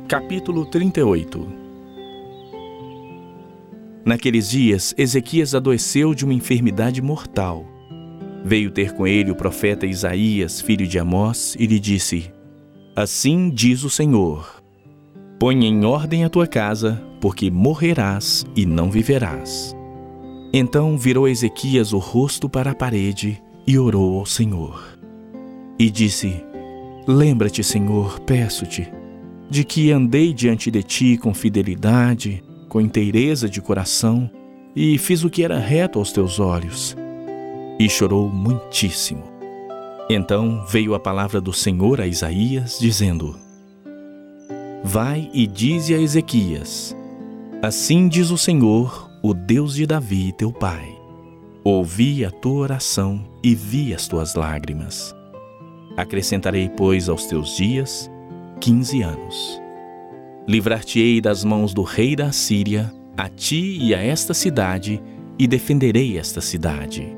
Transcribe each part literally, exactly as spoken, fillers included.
Capítulo trinta e oito. Naqueles dias, Ezequias adoeceu de uma enfermidade mortal. Veio ter com ele o profeta Isaías, filho de Amós, e lhe disse: Assim diz o Senhor: Põe em ordem a tua casa, porque morrerás e não viverás. Então virou Ezequias o rosto para a parede e orou ao Senhor. E disse: Lembra-te, Senhor, peço-te, de que andei diante de ti com fidelidade, com inteireza de coração, e fiz o que era reto aos teus olhos. E chorou muitíssimo. Então veio a palavra do Senhor a Isaías, dizendo: Vai e dize a Ezequias: Assim diz o Senhor, o Deus de Davi, teu pai: Ouvi a tua oração e vi as tuas lágrimas. Acrescentarei, pois, aos teus dias quinze anos. Livrar-te-ei das mãos do rei da Assíria, a ti e a esta cidade, e defenderei esta cidade.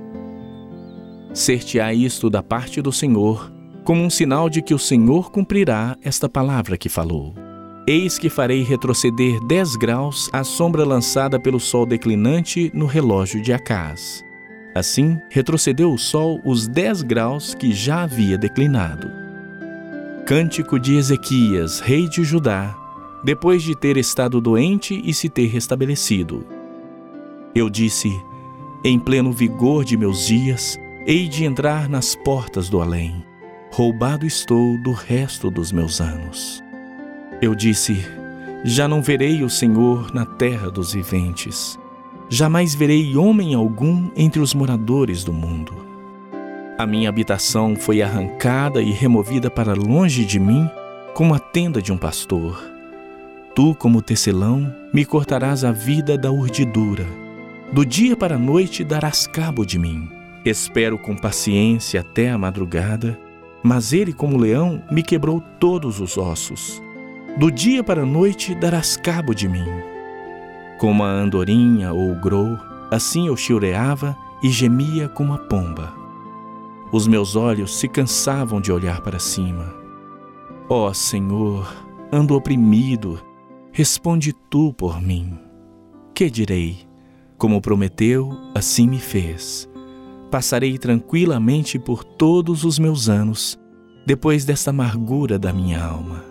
Ser-te-á isto da parte do Senhor, como um sinal de que o Senhor cumprirá esta palavra que falou. Eis que farei retroceder dez graus a sombra lançada pelo sol declinante no relógio de Acaz. Assim, retrocedeu o sol os dez graus que já havia declinado. Cântico de Ezequias, rei de Judá, depois de ter estado doente e se ter restabelecido. Eu disse: Em pleno vigor de meus dias, hei de entrar nas portas do além. Roubado estou do resto dos meus anos. Eu disse: Já não verei o Senhor na terra dos viventes. Jamais verei homem algum entre os moradores do mundo. A minha habitação foi arrancada e removida para longe de mim, como a tenda de um pastor. Tu, como tecelão, me cortarás a vida da urdidura. Do dia para a noite darás cabo de mim. Espero com paciência até a madrugada, mas ele, como leão, me quebrou todos os ossos. Do dia para a noite darás cabo de mim. Como a andorinha ou o grou, assim eu chilreava e gemia como a pomba. Os meus olhos se cansavam de olhar para cima. Ó Senhor, ando oprimido, responde tu por mim. Que direi? Como prometeu, assim me fez. Passarei tranquilamente por todos os meus anos, depois desta amargura da minha alma.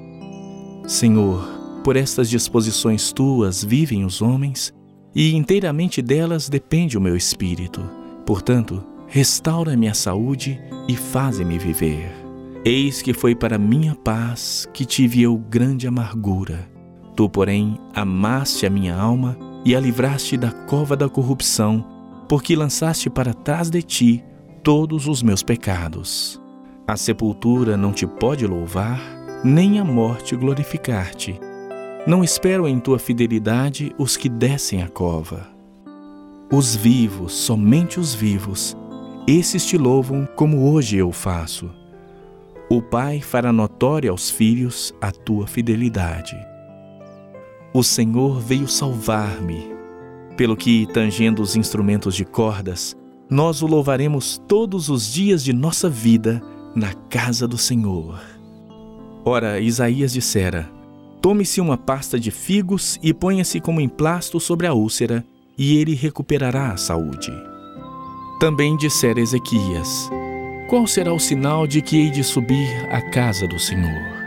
Senhor, por estas disposições tuas vivem os homens, e inteiramente delas depende o meu espírito. Portanto, restaura-me a saúde e faze-me viver. Eis que foi para minha paz que tive eu grande amargura. Tu, porém, amaste a minha alma e a livraste da cova da corrupção, porque lançaste para trás de ti todos os meus pecados. A sepultura não te pode louvar, nem a morte glorificar-te. Não espero em tua fidelidade os que descem a cova. Os vivos, somente os vivos, esses te louvam como hoje eu faço. O Pai fará notória aos filhos a tua fidelidade. O Senhor veio salvar-me, pelo que, tangendo os instrumentos de cordas, nós o louvaremos todos os dias de nossa vida na casa do Senhor. Ora, Isaías dissera: Tome-se uma pasta de figos e ponha-se como emplasto sobre a úlcera, e ele recuperará a saúde. Também dissera Ezequias: Qual será o sinal de que hei de subir à casa do Senhor?